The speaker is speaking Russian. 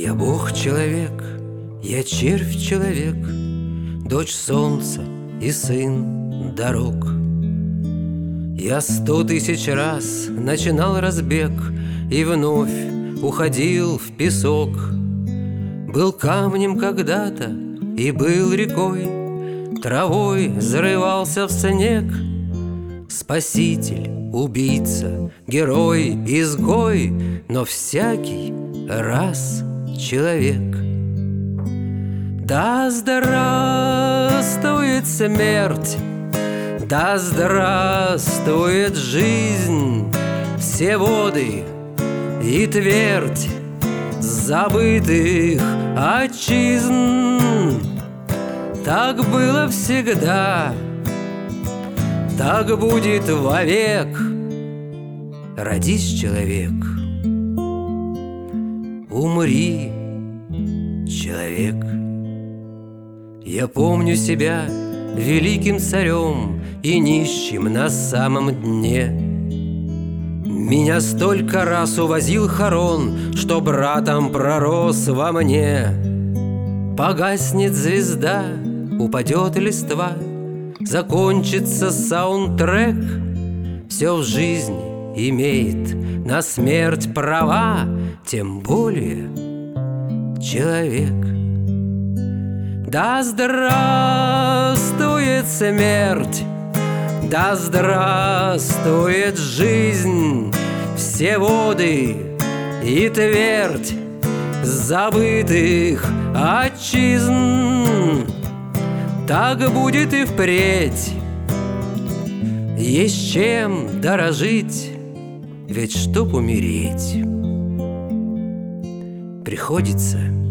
Я Бог-человек, я червь-человек, дочь солнца и сын дорог. Я 100 000 раз начинал разбег и вновь уходил в песок. Был камнем когда-то и был рекой, травой зарывался в снег. Спаситель, убийца, герой, изгой, но всякий раз человек. Да здравствует смерть, да здравствует жизнь, все воды и твердь забытых отчизн. Так было всегда, так будет вовек. Родись, человек, умри, человек. Я помню себя великим царем и нищим на самом дне. Меня столько раз увозил Харон, что братом пророс во мне. Погаснет звезда, упадет листва, закончится саундтрек. Все в жизни имеет на смерть права, тем более человек. Да здравствует смерть, да здравствует жизнь, все воды и твердь забытых отчизн. Так будет и впредь. Есть чем дорожить, ведь чтоб умереть, приходится